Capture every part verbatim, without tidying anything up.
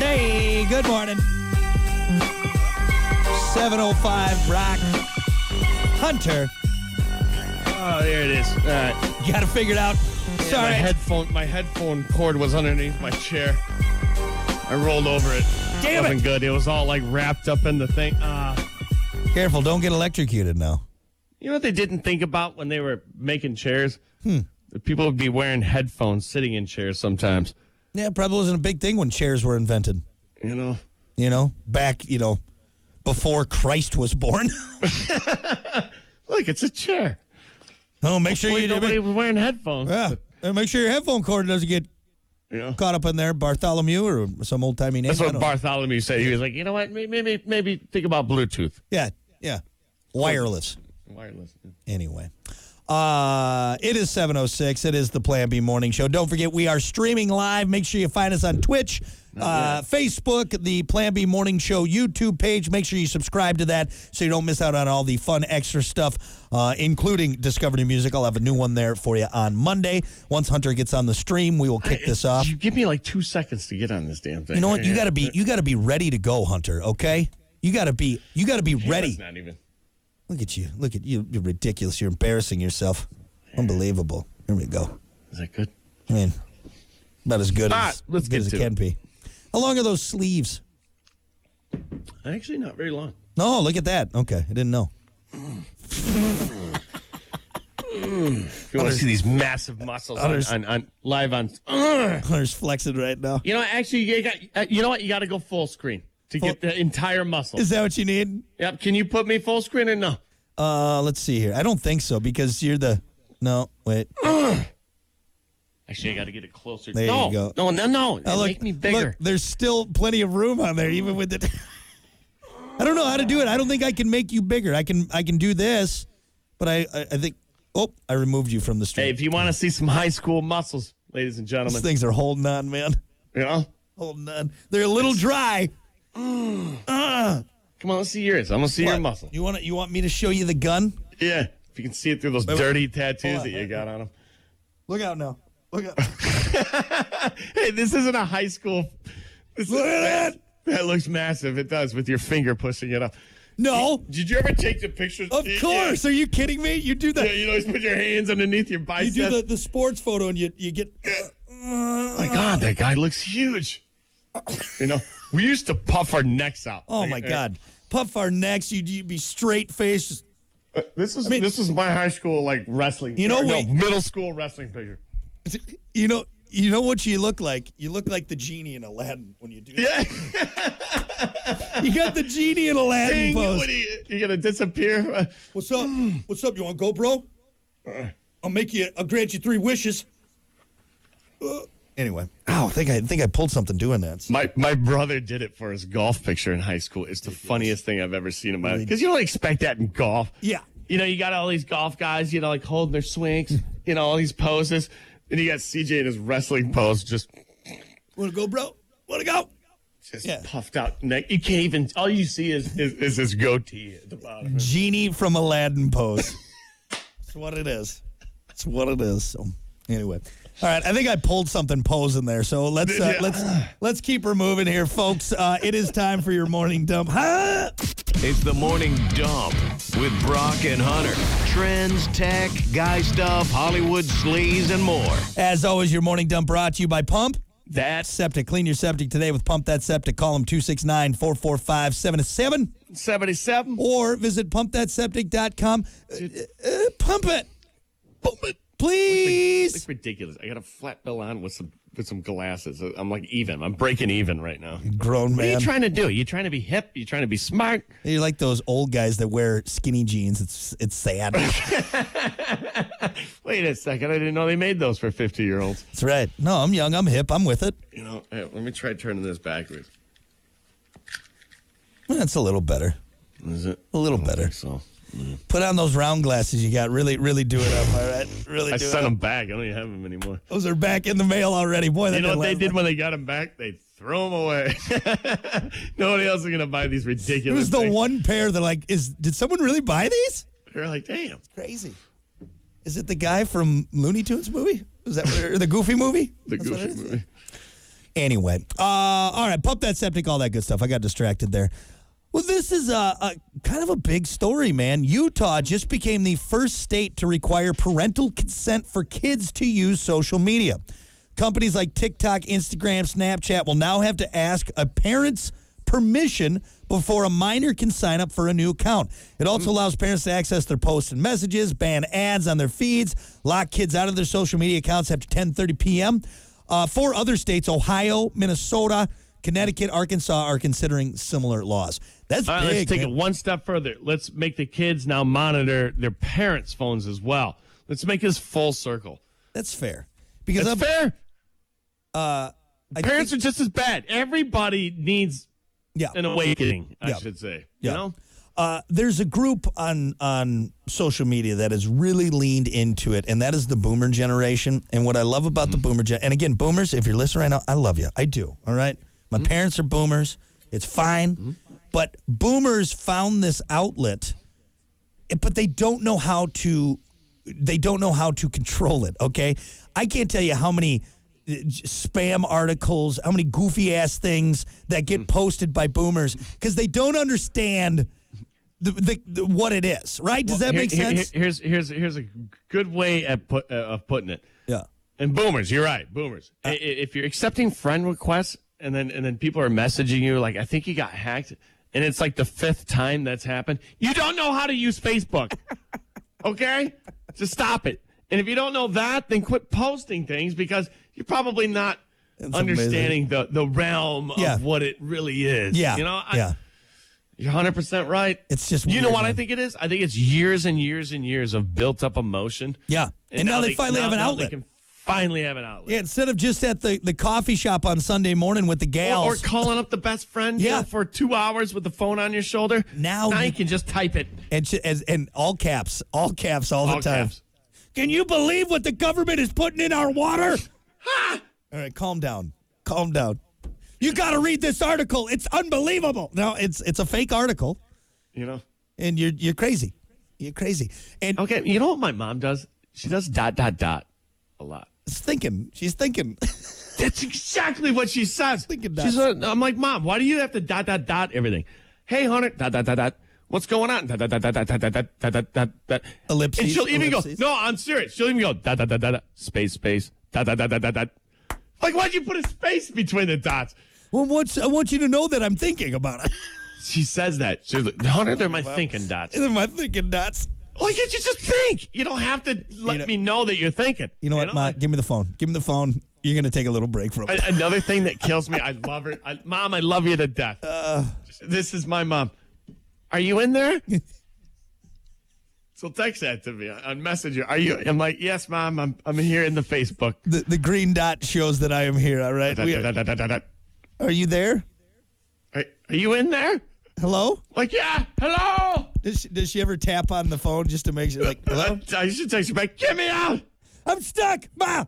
Hey, good morning. seven oh five, Brock. Hunter. Oh, there it is. All right. You got to figure it out. Yeah, Sorry. my headphone, my headphone cord was underneath my chair. I rolled over it. Damn it wasn't it. good. It was all like wrapped up in the thing. Uh, Careful, don't get electrocuted now. you know what they didn't think about when they were making chairs? Hmm. That people would be wearing headphones sitting in chairs sometimes. Yeah, it probably wasn't a big thing when chairs were invented. You know? You know, back, you know, before Christ was born. Look, it's a chair. Oh, make sure Wait, you nobody was wearing headphones. Yeah, and make sure your headphone cord doesn't get You know? caught up in there, Bartholomew or some old timey name. That's I what don't know. Bartholomew said. He was like, you know what? Maybe, maybe, maybe think about Bluetooth. Yeah, yeah, wireless. Wireless. Anyway, uh, it is seven oh six. It is the Plan B Morning Show. Don't forget, we are streaming live. Make sure you find us on Twitch, uh, Facebook, the Plan B Morning Show YouTube page. Make sure you subscribe to that so you don't miss out on all the fun extra stuff, uh, including Discover New Music. I'll have a new one there for you on Monday. Once Hunter gets on the stream, we will kick I, this off. You give me like two seconds to get on this damn thing. You know what? You gotta be you gotta be ready to go, Hunter. Okay? You gotta be you gotta be ready. It's not even. Look at you. Look at you. You're ridiculous. You're embarrassing yourself. Unbelievable. Here we go. Is that good? I mean, about as good Ah, as, let's as, good get as to it can it. be. How long are those sleeves? Actually, not very long. No, look at that. Okay, I didn't know. If you want to see these massive muscles on, Others- on, on live on, Ugh. Hunter's flexing right now. you know, actually, you got, uh, you know what? You got to go full screen to Full- get the entire muscle. Is that what you need? Yep. Can you put me full screen or no? Uh, let's see here. I don't think so because you're the. No, wait. Actually, I got to get it closer. There no, you go. No, no, no. Oh, look, Make me bigger. Look, there's still plenty of room on there, even with the. I don't know how to do it. I don't think I can make you bigger. I can. I can do this, but I. I, I think. Oh, I removed you from the stream. Hey, if you want to see some high school muscles, ladies and These gentlemen, things are holding on, man. you know, Holding on. They're a little dry. Uh, come on, let's see yours. I'm gonna see your what? muscle. You want? You want me to show you the gun? Yeah, if you can see it through those Wait, wait. dirty Hold tattoos on, that you wait. got on them. Look out now. Look out. Hey, this isn't a high school. This Look at that. That looks massive. It does with your finger pushing it up. No. Did you ever take the pictures? Of course. Are you kidding me? You do Yeah, that. you always put your hands underneath your You biceps. do the, the sports photo and you you get. Oh my God, that guy looks huge. You know, we used to puff our necks out. Oh Like, my uh, God. Puff our necks. You'd, you'd be straight faced. Just, uh, This is mean- this is my high school like wrestling. You know, or no, wait. middle school wrestling picture. you know. You know what you look like? You look like the genie in Aladdin when you do that. Yeah. You got the genie in Aladdin Dang, pose. what are you, you gonna disappear? What's up? What's up? You want to go, bro? I'll make you. I'll grant you three wishes. Uh, anyway, ow! I think I think I pulled something doing that. My my brother did it for his golf picture in high school. It's the funniest thing I've ever seen in my life. Because you don't expect that in golf. Yeah. You know, you got all these golf guys, you know, like holding their swings, you know, all these poses. And you got C J in his wrestling pose, just Want to go, bro? Want to go? just Yeah. puffed out neck. You can't even. All you see is is, is his goatee at the bottom. Genie from Aladdin pose. That's what it is. That's what it is. So anyway, all right. I think I pulled something pose in there. So let's uh, Yeah. let's let's keep her moving here, folks. Uh, it is time for your morning dump. Huh? It's the Morning Dump with Brock and Hunter. Trends, tech, guy stuff, Hollywood sleaze, and more. As always, your morning dump brought to you by Pump. That's Septic. Clean your septic today with Pump That Septic. Call them two six nine, four four five, seven seven seventy-seven. or visit pump that septic dot com. Uh, uh, pump it. Pump it. Please. It's ridiculous. I got a flat bill on with some with some glasses. I'm like even. I'm breaking even right now. Grown What are man. you trying to do? You trying to be hip? You trying to be smart? You're like those old guys that wear skinny jeans. It's it's sad. Wait a second. I didn't know they made those for fifty year olds. That's right. No, I'm young. I'm hip. I'm with it. You know, hey, let me try turning this backwards. That's a little better. Is it? A little I don't better. think so. Put on those round glasses you got. Really, really do it up. All right. Really I do sent it them up. back. I don't even have them anymore. Those are back in the mail already. Boy, that You know didn't what they last did long. when they got them back? They threw them away. Nobody else is gonna buy these It ridiculous. was the things. one pair that like is. Did someone really buy these? They're like, damn. Crazy. Is it the guy from Looney Tunes movie? Is that or the Goofy movie? The That's what Goofy it is? movie. Anyway, uh, all right, pump that septic, all that good stuff. I got distracted there. Well, this is a, a kind of a big story, man. Utah just became the first state to require parental consent for kids to use social media. Companies like TikTok, Instagram, Snapchat will now have to ask a parent's permission before a minor can sign up for a new account. It also allows parents to access their posts and messages, ban ads on their feeds, lock kids out of their social media accounts after ten thirty p.m. Uh, four other states, Ohio, Minnesota, Connecticut, Arkansas, are considering similar laws. That's All right, big. let's take man. it one step further. Let's make the kids now monitor their parents' phones as well. Let's make this full circle. That's fair. Because That's I'm, fair. Uh, I Parents think, are just as bad. Everybody needs yeah, an awakening, I Yeah. should say. Yeah. You know? Uh, there's a group on on social media that has really leaned into it, and that is the boomer generation. And what I love about the boomer gen, and again, boomers, if you're listening right now, I love you. I do. All right. My Mm-hmm. parents are boomers. It's fine. Mm-hmm. But boomers found this outlet, but they don't know how to. They don't know how to control it. Okay, I can't tell you how many uh, spam articles, how many goofy ass things that get posted by boomers because they don't understand the, the, the what it is. Right? Does Well, that here- make here- sense? here's here's here's a good way at put, uh, of putting it. Yeah. And boomers, you're right. Boomers. I- I- if you're accepting friend requests and then and then people are messaging you like, I think you got hacked, and it's like the fifth time that's happened, you don't know how to use Facebook. Okay? Just stop it. And if you don't know that, then quit posting things because you're probably not That's understanding the, the realm Yeah. of what it really is. Yeah. You know, I, yeah. you're one hundred percent right. It's just You know weird, what I man. think it is? I think it's years and years and years of built up emotion. Yeah. And, now, they finally now- have an now outlet. They can finally have an outlet. Yeah, instead of just at the, the coffee shop on Sunday morning with the Or, gals. or calling up the best friend you Yeah. know, for two hours with the phone on your shoulder. Now now you- you can just type it. and, sh- as, and all caps, all caps all the All time. caps. Can you believe what the government is putting in our water? All right, calm down. Calm down. You got to read this article. It's unbelievable. No, it's it's a fake article, You know. and you're you're crazy. You're crazy. And Okay, you know what my mom does? She does dot dot dot a lot. she's thinking. She's thinking. That's exactly what she says. Thinking that. She's a, I'm like, Mom, why do you have to dot dot dot everything? Hey, Hunter, dot dot dot dot. What's going on? Dot dot dot dot dot dot dot dot dot dot dot. Ellipses, And she'll even ellipses. go, no, I'm serious. She'll even go dot dot dot dot dot space space dot dot dot dot dot dot. Like, why'd you put a space between the dots? Well, what's, I want you to know that I'm thinking about it. She says that. She's like, Hunter, they're my thinking dots. Am I thinking nuts? Why can't you just think? You don't have to let You know- me know that you're thinking. You know what, Ma? Give me the phone. Give me the phone. You're going to take a little break from it. A- Another thing that kills me, I love her. I, Mom, I love you to death. Uh. This is my mom. Are you in there? So text that to me on Messenger. Are you? I'm like, yes, Mom. I'm I'm here in the Facebook. The, the green dot shows that I am here, all right? We are, are you there? Are, are you in there? Hello? Like, yeah. Hello. Does she, does she ever tap on the phone just to make sure, like, hello? I, I should text you back. Get me out. I'm stuck, Ma.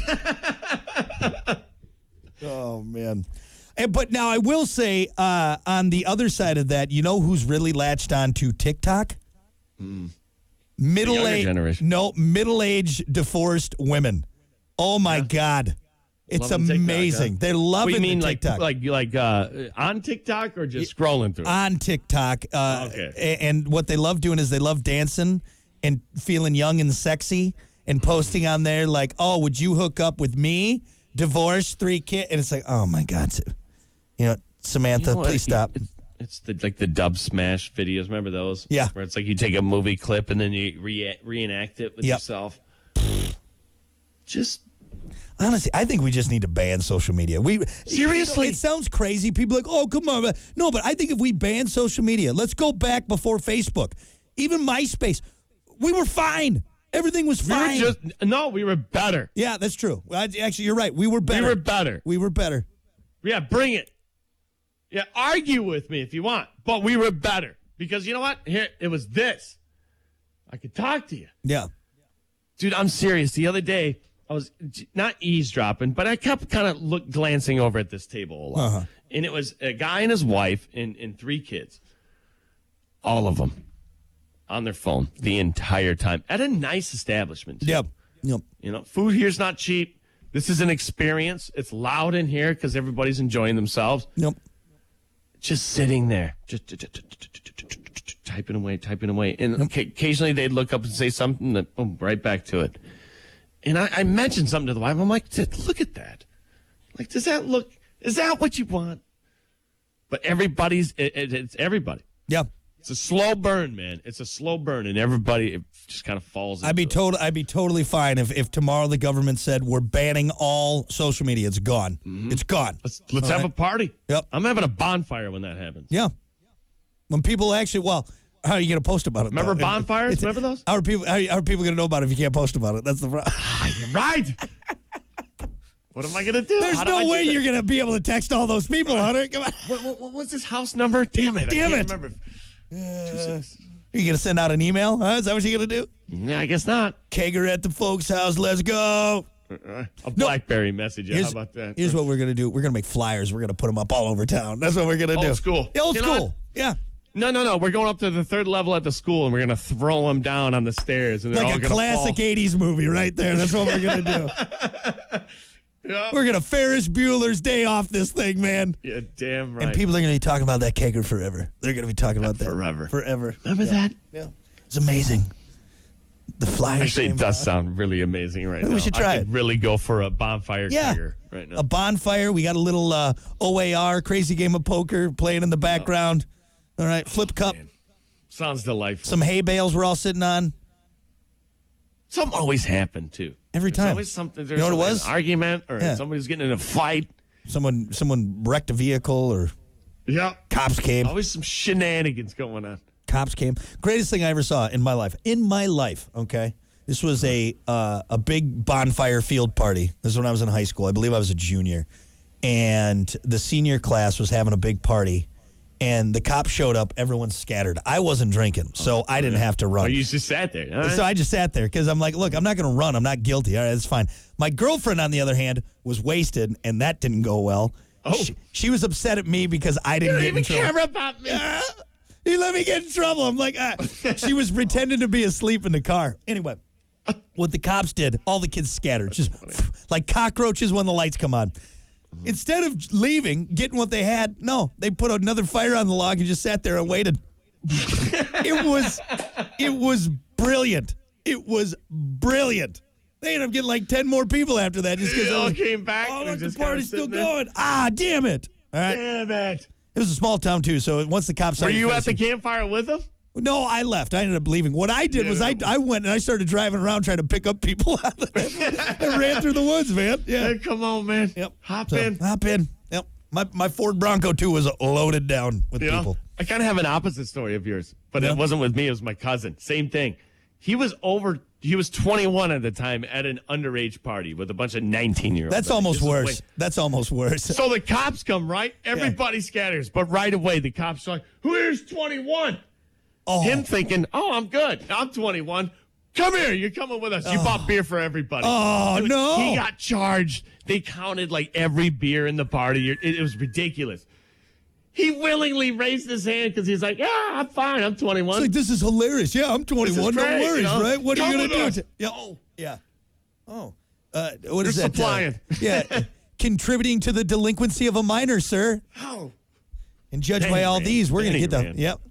Oh, man. And, but now I will say, uh, on the other side of that, you know who's really latched on to TikTok? Middle younger age, generation. no, middle-aged divorced women. Oh my God, it's Loving TikTok, amazing. huh? They're What loving do you mean, the like TikTok. like like uh, on TikTok or just scrolling through? on TikTok. Uh, Okay. a- And what they love doing is they love dancing and feeling young and sexy and posting on there like, oh, would you hook up with me? Divorce, three kids. And it's like, oh, my God. You know, Samantha, You know what? please stop. It's, it's the like the dub smash videos. Remember those? Yeah. Where it's like you take a movie clip and then you re- reenact it with Yep. yourself. Just Honestly, I think we just need to ban social media. We Seriously? it sounds crazy. People are like, oh, come on. No, but I think if we ban social media, let's go back before Facebook, even MySpace. We were fine. Everything was we fine. were just no, we were better. yeah, that's true. Well, Actually, you're right. We were better. We were better. We were better. Yeah, bring it. Yeah, argue with me if you want, but we were better because you know what? Here it was this. I could talk to you, Yeah. dude. I'm serious. The other day, I was not eavesdropping, but I kept kind of look glancing over at this table a lot, Uh-huh. and it was a guy and his wife and, and three kids, all of them on their phone the entire time at a nice establishment. too. Yep. Yep. You know, food here's not cheap. This is an experience. It's loud in here because everybody's enjoying themselves. Nope. Just sitting there, just, just, just, just, just, just typing away, typing away. And Nope. occasionally they'd look up and say something, that boom, right back to it. And I, I mentioned something to the wife. I'm like, look at that. Like, does that look, is that what you want? But everybody's, it, it, it's everybody. Yeah. It's a slow burn, man. It's a slow burn, and everybody it just kind of falls into I'd be it. total. I'd be totally fine if, if tomorrow the government said we're banning all social media. It's gone. Mm-hmm. It's gone. Let's, let's All have right. a party. Yep. I'm having a bonfire when that happens. Yeah. When people actually, well, how are you going to post about it? Remember though? bonfires? It's- Remember those? How are people? How are, how are people going to know about it if you can't post about it? That's the problem. Right. What am I going to do? There's How do no I way do that? you're going to be able to text all those people, Hunter. Come on. What, what, what was this house number? Damn it. Damn I it. can't remember. Are you going to send out an email? Huh? Is that what you're going to do? Yeah, I guess not. Kegger at the folks' house. Let's go. Uh, a BlackBerry message. Yeah, how Here's, about that? here's what we're going to do. We're going to make flyers. We're going to put them up all over town. That's what we're going to do. Old school. Old You know school. what? Yeah. No, no, no. We're going up to the third level at the school, and we're going to throw them down on the stairs. And they're all Like a gonna classic fall. eighties movie right there. That's what we're going to do. Yeah. We're going to Ferris Bueller's Day Off this thing, man. Yeah, damn right. And people are going to be talking about that Kegger forever. They're going to be talking about that. Forever. Forever. Remember that? Yeah. It's amazing. The flyers. Actually, came it does out. sound really amazing right We now. should try I could it. really go for a bonfire Yeah. Kegger right now. A bonfire. We got a little uh, O A R, crazy game of poker playing in the background. All right. Flip cup. Man. Sounds delightful. Some hay bales we're all sitting on. Something always happened, too. Every There's time. always something. There's You know what it something, was? An argument, or Yeah. somebody's getting in a fight. Someone someone wrecked a vehicle or Yeah. cops came. Always some shenanigans going on. Cops came. Greatest thing I ever saw in my life. In my life, okay? This was a uh, a big bonfire field party. This is when I was in high school. I believe I was a junior. And the senior class was having a big party. And the cops showed up. Everyone scattered. I wasn't drinking, so I didn't have to Oh, run. you just sat there. All right. So I just sat there because I'm like, look, I'm not going to run. I'm not guilty. All right, that's fine. My girlfriend, on the other hand, was wasted, and that didn't go well. Oh. She, she was upset at me because I you didn't don't get even in trouble. care about me. Ah, you let me get in trouble. I'm like, ah. She was pretending to be asleep in the car. Anyway, what the cops did, all the kids scattered, just like cockroaches when the lights come on. Instead of leaving, getting what they had, no, they put another fire on the log and just sat there and waited. it was, it was brilliant. It was brilliant. They ended up getting like ten more people after that just They all because came back. oh, and look, the just kinda party's still sitting there. going. Ah, damn it! All right, Damn it. it was a small town too, so once the cops Were started you at the finishing- campfire with them? No, I left. I ended up leaving. What I did Yeah, was I, no. I went and I started driving around trying to pick up people out of I ran through the woods, man. Yeah. Hey, come on, man. Yep. Hop So, in. Hop in. Yep. My my Ford Bronco too was loaded down with You know, people. I kind of have an opposite story of yours, but Yeah. it wasn't with me. It was my cousin. Same thing. He was over. He was twenty-one at the time at an underage party with a bunch of nineteen-year-olds. That's I think. almost This is worse. way- That's almost worse. So the cops come, right? Everybody scatters, but right away the cops are like, "Who here's twenty-one?" Oh, Him thinking, "Oh, I'm good. I'm twenty-one. Come here. You're coming with us. You bought beer for everybody." Oh, Dude, no. He got charged. They counted like every beer in the party. It, it was ridiculous. He willingly raised his hand because he's like, "Yeah, I'm fine. I'm twenty-one." it's like this is hilarious. Yeah, I'm twenty-one. No great, worries, you know? right? What are Come you gonna with do? us. to- Yeah. Oh, yeah. Oh, uh, what is You're that? uh, supplying. yeah, contributing to the delinquency of a minor, sir. Oh. And judged Then by he all ran. these, we're Then going to he get them. ran. Yep.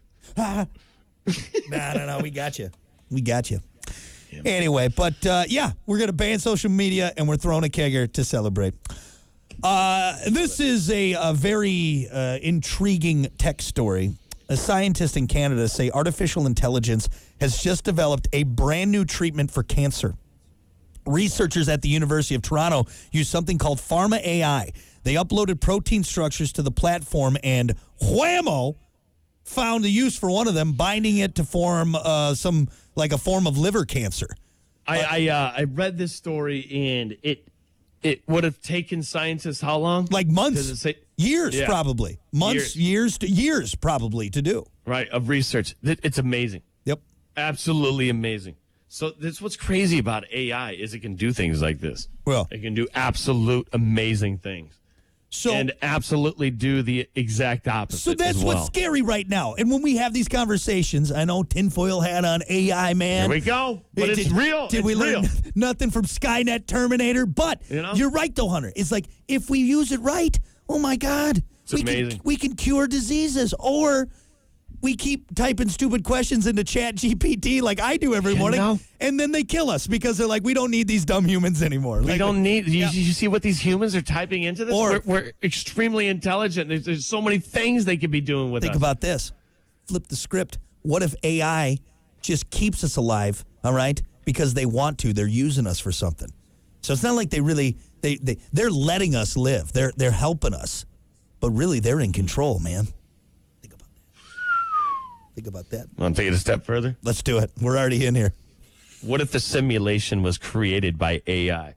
no, no, no. We got you. We got you. Anyway, but uh, yeah, we're going to ban social media and we're throwing a kegger to celebrate. Uh, this is a, a very uh, intriguing tech story. A scientist in Canada say artificial intelligence has just developed a brand new treatment for cancer. Researchers at the University of Toronto use something called Pharma A I. They uploaded protein structures to the platform, and whammo, found a use for one of them, binding it to form uh, some, like a form of liver cancer. I I, uh, I read this story and it it would have taken scientists how long? Like Does it months, say- years Yeah. probably. Months, Years. years, to years probably to do. right of research. It- It's amazing. Yep. Absolutely amazing. So that's what's crazy about A I is it can do things like this. Well, It can do absolute amazing things. So, and absolutely do the exact opposite. So that's as well. what's scary right now. And when we have these conversations, I know tinfoil hat on A I, man. Here we go. But Did- it's did, real. Did it's we real. learn nothing from Skynet Terminator? But You know? you're right, though, Hunter. It's like if we use it right, oh my God, It's we can amazing. we can cure diseases, or we keep typing stupid questions into Chat G P T like I do every You morning, know? and then they kill us because they're like, we don't need these dumb humans anymore. We Like, don't need. You, Yeah. you see what these humans are typing into this? Or- we're, we're extremely intelligent. There's, there's so many things they could be doing with Think us. about this. Flip the script. What if A I just keeps us alive, all right? Because they want to. They're using us for something. So it's not like they really they they they're letting us live. They're they're helping us. But really they're in control, man. Think about that. Think about that. Want to take it a step further? Let's do it. We're already in here. What if the simulation was created by A I?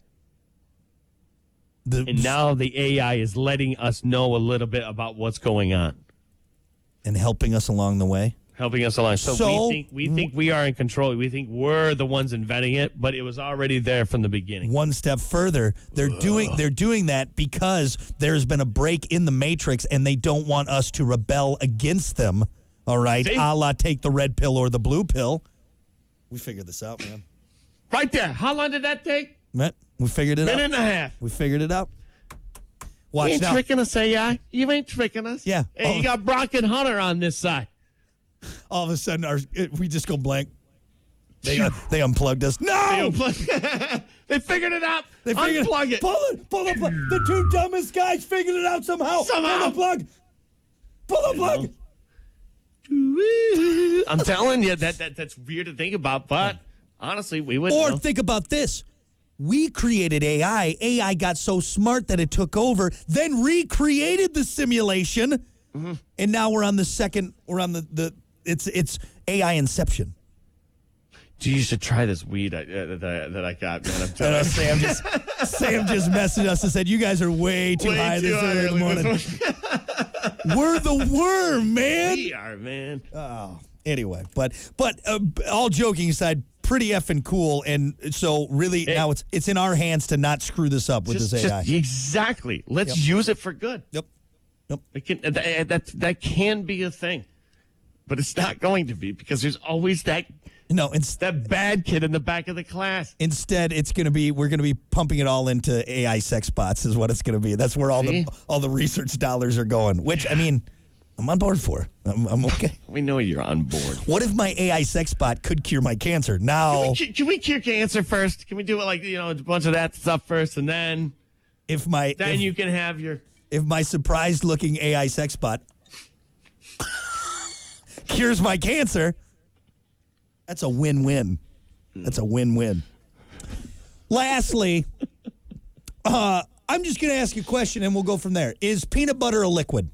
The, And now the A I is letting us know a little bit about what's going on, and helping us along the way. helping us along. So, So- we think we think we are in control. We think we're the ones inventing it, but it was already there from the beginning. One step further, they're doing they're doing that because there's been a break in the matrix and they don't want us to rebel against them. All right, See? a la take the red pill or the blue pill. We figured this out, man. Right there. How long did that take? Matt, we figured it Minute out. and a half. We figured it out. You Watch ain't now. tricking us, A I. You ain't tricking us. Yeah. Hey, Oh. you got Brock and Hunter on this side. All of a sudden, our it, we just go blank. They uh, they unplugged us. They, No, unplug- they figured it out. they figured Unplug it. Pull it. Pull the plug. The two dumbest guys figured it out somehow. Somehow. Pull the plug. Pull the plug. I'm telling you, that, that that's weird to think about, but honestly, we would Or know. think about this. We created A I. A I got so smart that it took over, then recreated the simulation. Mm-hmm. And now we're on the second, we're on the, the it's it's A I inception. Gee, you should try this weed I, uh, that, I, that I got, man. I'm I telling know you. Sam just Sam just messaged us and said, you guys are way too Way high too this high early in the early morning. this We're the worm, man. We are, man. Oh, anyway, but but uh, all joking aside, pretty effing cool, and so really now it's it's in our hands to not screw this up with Just- this A I. just- exactly. Let's use it for good. Yep. Yep. It can, that, that, that can be a thing, but it's not going to be because there's always that No, it's that bad kid in the back of the class. instead it's going to be we're going to be pumping it all into A I sex bots is what it's going to be. That's where all See? the all the research dollars are going. Which I mean, I'm on board for. I'm, I'm okay. We know you're on board. What if my A I sex bot could cure my cancer? Now, Can, can we cure cancer first? Can we do it like, you know, a bunch of that stuff first, and then if my then if, you can have your. if my surprised looking A I sex bot cures my cancer, that's a win-win. That's a win-win. Lastly, uh, I'm just going to ask you a question and we'll go from there. Is peanut butter a liquid?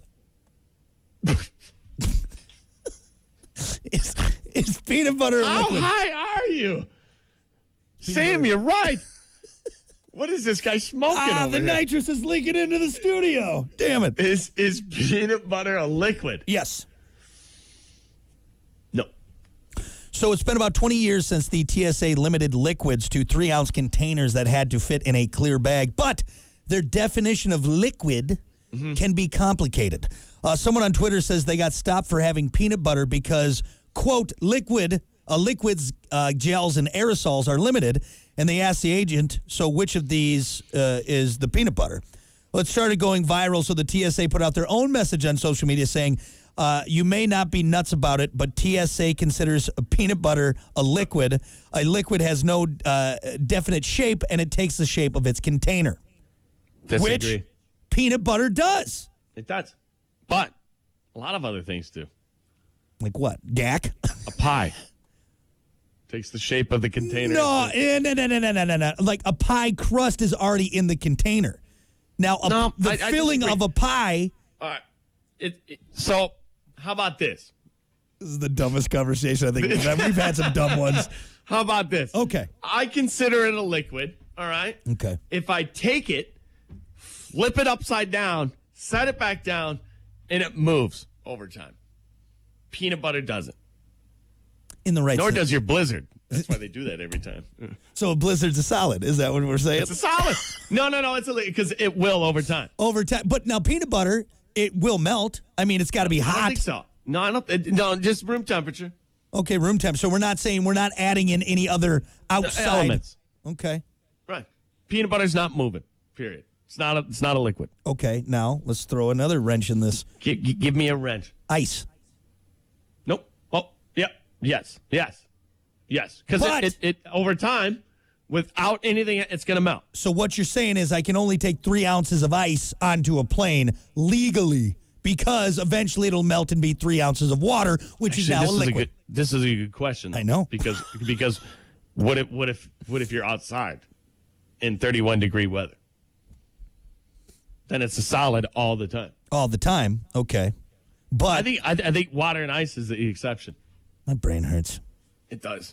is, is peanut butter a How liquid? high are you? Sam, you're right. What is this guy smoking Ah, over the here? nitrous is leaking into the studio. Damn it. Is is peanut butter a liquid? Yes. No. So it's been about twenty years since the T S A limited liquids to three ounce containers that had to fit in a clear bag, but their definition of liquid Mm-hmm. can be complicated. Uh, someone on Twitter says they got stopped for having peanut butter because, quote, liquid, uh, liquids, uh, gels, and aerosols are limited, and they asked the agent, so which of these uh, is the peanut butter? Well, it started going viral, so the T S A put out their own message on social media saying, Uh, you may not be nuts about it, but T S A considers a peanut butter a liquid. A liquid has no uh, definite shape, and it takes the shape of its container, Disagree. which peanut butter does. It does. But a lot of other things do. Like what? Gack? A pie takes the shape of the container. No, eh, no, no, no, no, no, no, no. Like a pie crust is already in the container. Now, a, No, the I- I filling disagree. of a pie. All right. It, it, so, how about this? This is the dumbest conversation I think we've had. We've had some dumb ones. How about this? Okay. I consider it a liquid, all right? Okay. If I take it, flip it upside down, set it back down, and it moves over time. Peanut butter doesn't. In the right Nor sense. does your Blizzard. That's why they do that every time. So a blizzard's a solid. Is that what we're saying? It's a solid. No, no, no. It's a because it will over time. Over time. But now peanut butter, it will melt. I mean, it's got to be I don't hot. think so. No, I don't. It, no, just room temperature. Okay, room temp. So we're not saying we're not adding in any other outside Elements. Okay. Right. Peanut butter's not moving. Period. It's not. A, it's not a liquid. Okay. Now let's throw another wrench in this. G- g- give me a wrench. Ice. Nope. Oh, yep. Yes. Yes. Yes. Because But- it, it, it over time, without anything, it's going to melt. So what you're saying is I can only take three ounces of ice onto a plane legally because eventually it'll melt and be three ounces of water, which Actually, is now this a is a liquid. good. This is a good question. I know. because because what if what if what if you're outside in thirty-one degree weather? Then it's a solid all the time. All the time. Okay. But I think I, I think water and ice is the exception. my brain hurts. It does.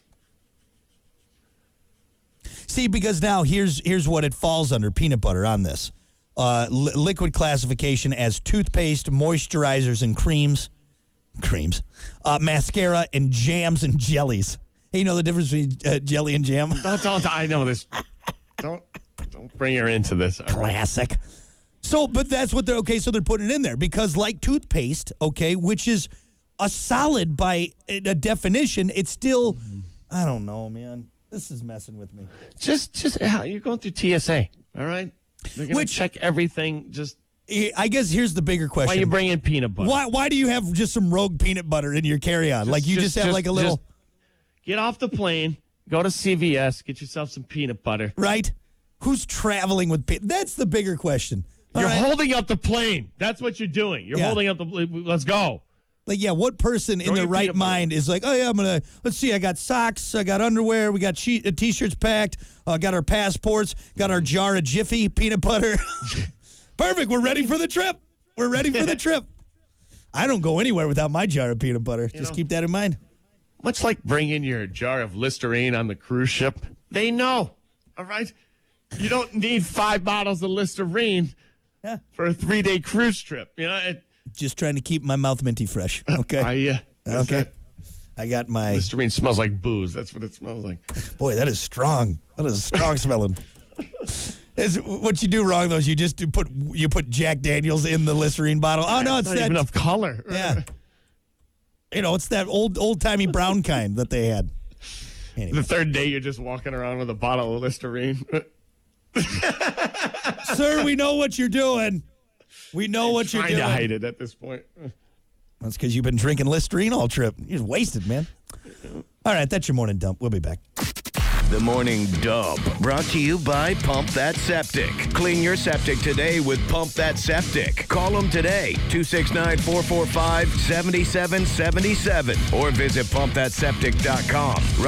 See, because now here's here's what it falls under peanut butter on this. Uh, li- liquid classification as toothpaste, moisturizers, and creams. Creams. Uh, mascara and jams and jellies. Hey, you know the difference between uh, jelly and jam? Don't, don't I know this. Don't don't bring her into this. Classic. So, but that's what they're, okay, so they're putting it in there because like toothpaste, okay, which is a solid by a definition, it's still, I don't know, man. This is messing with me. Just just how you're going through T S A, all right? They're going to Which- check everything. Just I guess here's the bigger question. why you bring in peanut butter? Why, why do you have just some rogue peanut butter in your carry-on? like you just, have like a little, get off the plane, go to C V S, get yourself some peanut butter. right? Who's traveling with peanut? That's the bigger question. All You're right? holding up the plane. That's what you're doing. You're Yeah. holding up the. Let's go. Like, yeah, what person in Throw their your right peanut butter. mind is like, oh, yeah, I'm going to, let's see, I got socks, I got underwear, we got she- uh, T-shirts packed, uh, got our passports, got our jar of Jiffy peanut butter. Perfect, we're ready for the trip. We're ready for the trip. I don't go anywhere without my jar of peanut butter. Just know- keep that in mind. Much like bringing your jar of Listerine on the cruise ship, they know. All right, you don't need five bottles of Listerine Yeah. for a three-day cruise trip. You know, it, Just trying to keep my mouth minty fresh. Okay. I, uh, that's okay. it. I got my, Listerine smells like booze. That's what it smells like. boy, that is strong. That is strong smelling. Is what you do wrong though is you just do put you put Jack Daniels in the Listerine bottle. Oh no, it's Not that even enough color. yeah. You know, it's that old old timey brown kind that they had. Anyway. The third day, you're just walking around with a bottle of Listerine. Sir, we know what you're doing. We know what you're Trying doing. to hide it at this point. That's because you've been drinking Listerine all trip. You're just wasted, man. All right, that's your morning dump. We'll be back. The Morning Dump, brought to you by Pump That Septic. Clean your septic today with Pump That Septic. Call them today, two six nine, four four five, seven seven seven seven, or visit pump that septic dot com.